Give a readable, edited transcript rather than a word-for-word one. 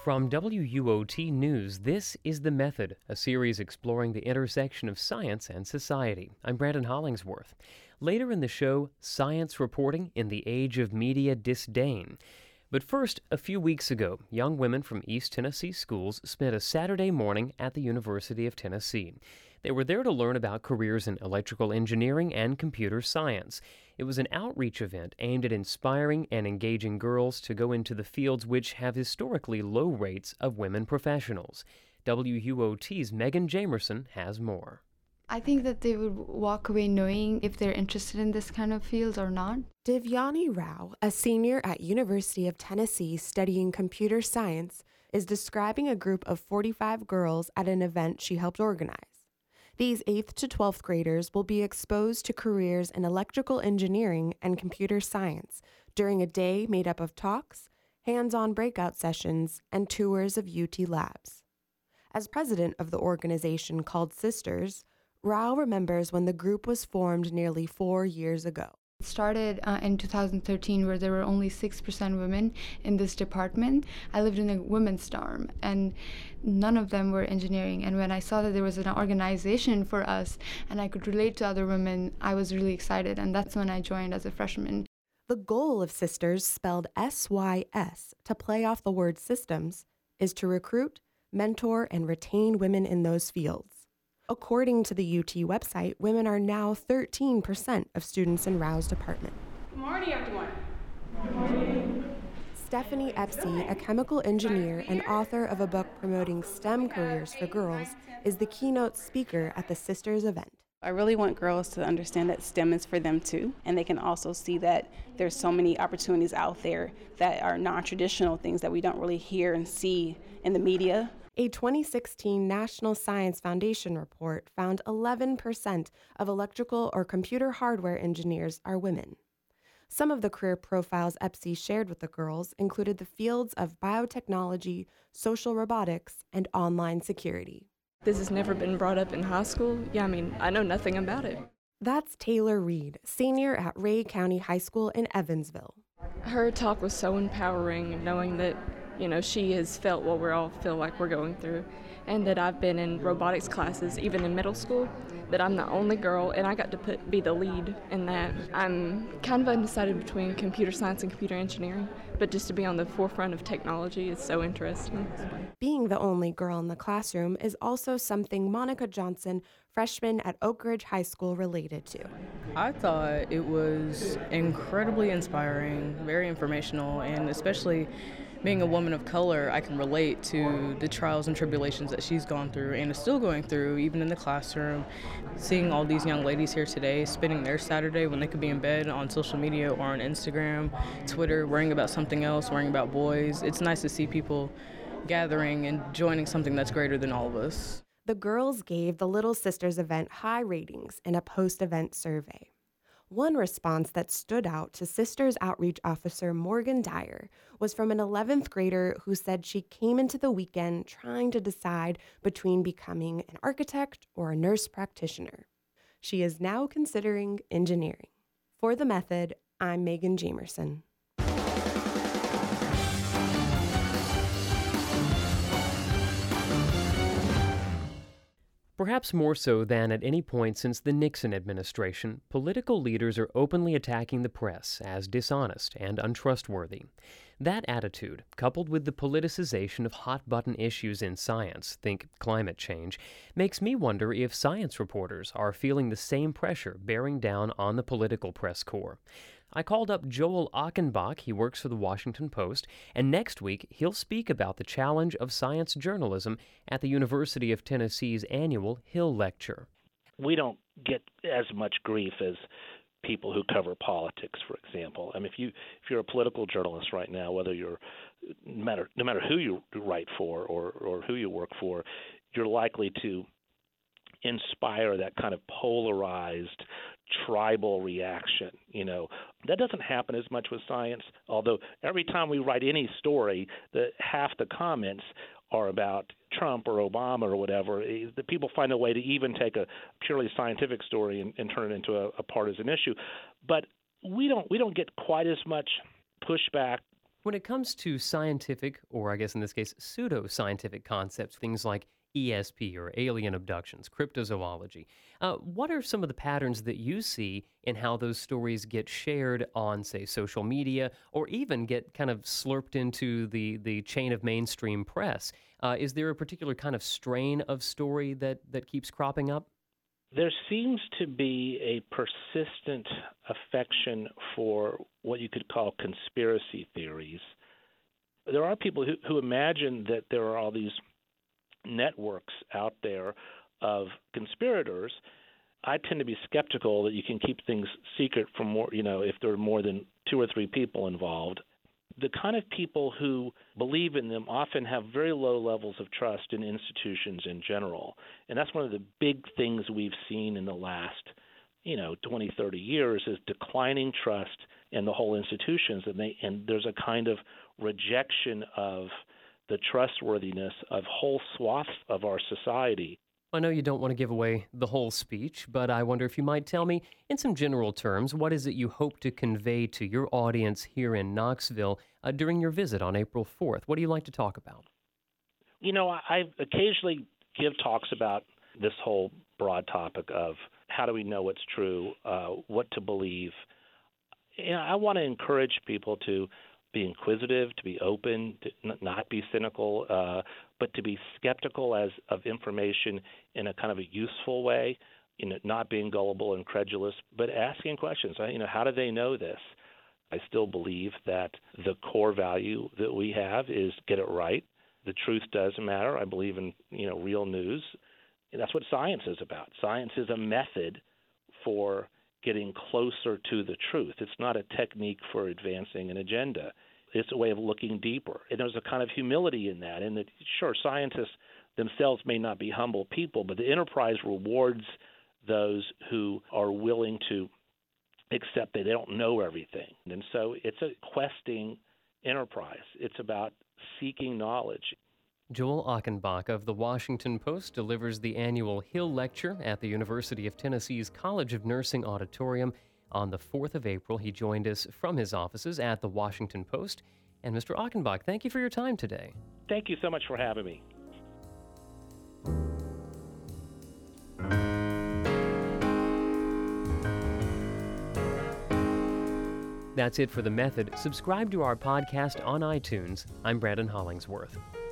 From WUOT News, this is The Method, a series exploring the intersection of science and society. I'm Brandon Hollingsworth. Later in the show, science reporting in the age of media disdain. But first, a few weeks ago, young women from East Tennessee schools spent a Saturday morning at the University of Tennessee. They were there to learn about careers in electrical engineering and computer science. It was an outreach event aimed at inspiring and engaging girls to go into the fields which have historically low rates of women professionals. WUOT's Megan Jamerson has more. I think that they would walk away knowing if they're interested in this kind of field or not. Divyani Rao, a senior at University of Tennessee studying computer science, is describing a group of 45 girls at an event she helped organize. These 8th to 12th graders will be exposed to careers in electrical engineering and computer science during a day made up of talks, hands-on breakout sessions, and tours of UT labs. As president of the organization called Sisters, Rao remembers when the group was formed nearly 4 years ago. It started in 2013 where there were only 6% women in this department. I lived in a women's dorm and none of them were engineering. And when I saw that there was an organization for us and I could relate to other women, I was really excited. And that's when I joined as a freshman. The goal of Sisters, spelled SYS, to play off the word systems, is to recruit, mentor, and retain women in those fields. According to the UT website, women are now 13% of students in Rao's department. Good morning, everyone. Good morning. Stephanie Epsey, a chemical engineer and author of a book promoting STEM careers for girls, is the keynote speaker at the Sisters event. I really want girls to understand that STEM is for them too, and they can also see that there's so many opportunities out there that are non-traditional things that we don't really hear and see in the media. A 2016 National Science Foundation report found 11% of electrical or computer hardware engineers are women. Some of the career profiles Epsey shared with the girls included the fields of biotechnology, social robotics, and online security. This has never been brought up in high school. I know nothing about it. That's Taylor Reed, senior at Ray County High School in Evansville. Her talk was so empowering, knowing that she has felt what we all feel like we're going through, and that I've been in robotics classes, even in middle school, that I'm the only girl, and I got to be the lead in that. I'm kind of undecided between computer science and computer engineering, but just to be on the forefront of technology is so interesting. Being the only girl in the classroom is also something Monica Johnson, freshman at Oak Ridge High School, related to. I thought it was incredibly inspiring, very informational, and especially being a woman of color, I can relate to the trials and tribulations that she's gone through and is still going through, even in the classroom. Seeing all these young ladies here today, spending their Saturday when they could be in bed on social media or on Instagram, Twitter, worrying about something else, worrying about boys. It's nice to see people gathering and joining something that's greater than all of us. The girls gave the Little Sisters event high ratings in a post-event survey. One response that stood out to Sisters Outreach Officer Morgan Dyer was from an 11th grader who said she came into the weekend trying to decide between becoming an architect or a nurse practitioner. She is now considering engineering. For The Method, I'm Megan Jamerson. Perhaps more so than at any point since the Nixon administration, political leaders are openly attacking the press as dishonest and untrustworthy. That attitude, coupled with the politicization of hot-button issues in science, think climate change, makes me wonder if science reporters are feeling the same pressure bearing down on the political press corps. I called up Joel Achenbach, he works for the Washington Post, and next week he'll speak about the challenge of science journalism at the University of Tennessee's annual Hill Lecture. We don't get as much grief as people who cover politics, for example. I mean, if you're a political journalist right now, whether you're no matter who you write for or who you work for, you're likely to inspire that kind of polarized tribal reaction. That doesn't happen as much with science, although every time we write any story, half the comments are about Trump or Obama or whatever. The people find a way to even take a purely scientific story and turn it into a partisan issue. But we don't get quite as much pushback When it comes to scientific, or I guess in this case, pseudo-scientific concepts, things like ESP or alien abductions, cryptozoology, what are some of the patterns that you see in how those stories get shared on, say, social media, or even get kind of slurped into the chain of mainstream press? Is there a particular kind of strain of story that keeps cropping up? There seems to be a persistent affection for what you could call conspiracy theories. There are people who imagine that there are all these networks out there of conspirators. I tend to be skeptical that you can keep things secret from more, if there are more than 2 or 3 people involved. The kind of people who believe in them often have very low levels of trust in institutions in general. And that's one of the big things we've seen in the last, 20, 30 years is declining trust in the whole institutions. And there's a kind of rejection of the trustworthiness of whole swaths of our society. I know you don't want to give away the whole speech, but I wonder if you might tell me, in some general terms, what is it you hope to convey to your audience here in Knoxville during your visit on April 4th? What do you like to talk about? I occasionally give talks about this whole broad topic of how do we know what's true, what to believe. I want to encourage people to be inquisitive, to be open, to not be cynical, but to be skeptical of information in a kind of a useful way, not being gullible and credulous, but asking questions. How do they know this? I still believe that the core value that we have is get it right. The truth does matter. I believe in real news. And that's what science is about. Science is a method for getting closer to the truth. It's not a technique for advancing an agenda. It's a way of looking deeper. And there's a kind of humility in that. And that, sure, scientists themselves may not be humble people, but the enterprise rewards those who are willing to accept that they don't know everything. And so it's a questing enterprise. It's about seeking knowledge. Joel Achenbach of The Washington Post delivers the annual Hill Lecture at the University of Tennessee's College of Nursing Auditorium. On the 4th of April, he joined us from his offices at The Washington Post. And Mr. Achenbach, thank you for your time today. Thank you so much for having me. That's it for The Method. Subscribe to our podcast on iTunes. I'm Brandon Hollingsworth.